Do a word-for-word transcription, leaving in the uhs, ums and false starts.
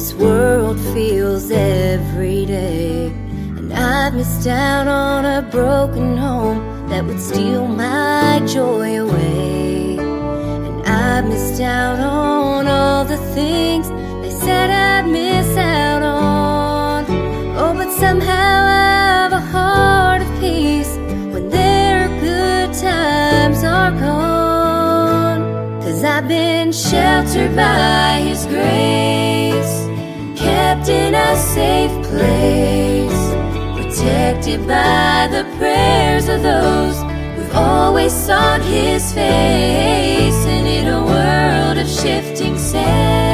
this world feels every day. And I've missed out on a broken home that would steal my joy away. And I've missed out on all the things they said I'd miss out on. Oh, but somehow I have a heart of peace when their good times are gone. 'Cause I've been sheltered by His grace, kept in a safe place, protected by the prayers of those who've always sought His face. And in a world of shifting sands,